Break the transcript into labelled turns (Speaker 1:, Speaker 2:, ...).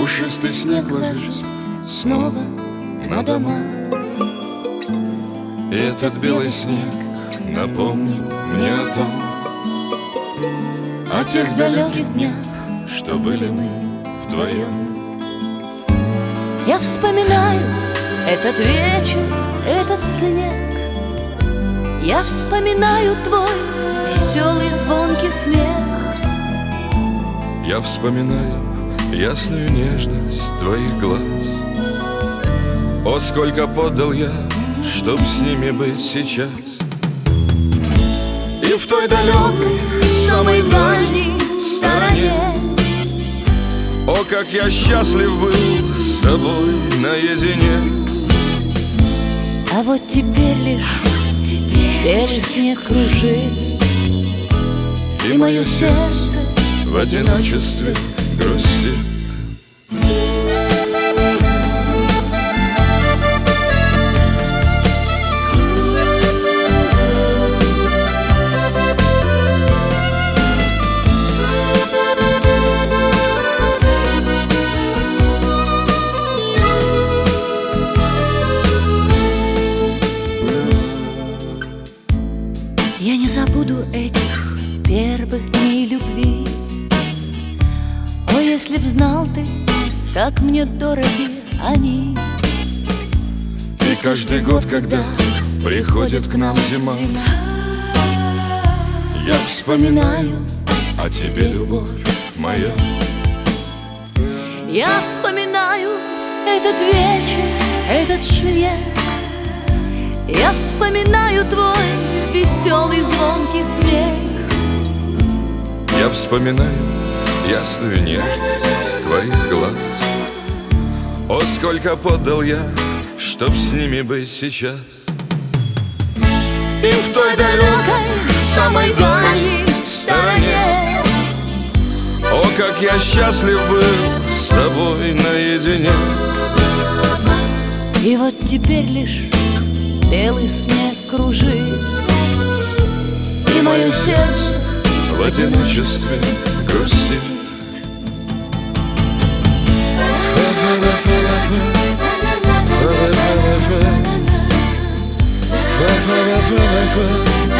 Speaker 1: Пушистый снег ложится снова на дома. И этот белый снег напомнит мне о том, о тех далеких днях, что были мы вдвоем.
Speaker 2: Я вспоминаю этот вечер, этот снег. Я вспоминаю твой веселый звонкий смех.
Speaker 1: Я вспоминаю ясную нежность твоих глаз. О, сколько подал я, чтоб с ними быть сейчас. И в той далекой, самой дальней стороне, о, как я счастлив был с тобой наедине.
Speaker 2: А вот теперь лишь белый снег кружит,
Speaker 1: И мое сердце в одиночестве грустит.
Speaker 2: Я не забуду этих первых дней любви. О, если б знал ты, как мне дороги они.
Speaker 1: И каждый год, когда приходит к нам зима, я вспоминаю о тебе, любовь моя.
Speaker 2: Я вспоминаю этот вечер, этот снег. Я вспоминаю твой веселый звонкий смех.
Speaker 1: Я вспоминаю ясную нежность твоих глаз. О, сколько подал я, чтоб с ними быть сейчас. И в той далекой, самой дальней стороне, о, как я счастлив был с тобой наедине.
Speaker 2: И вот теперь лишь белый снег кружит,
Speaker 1: И мое сердце в одиночестве грустит. Fa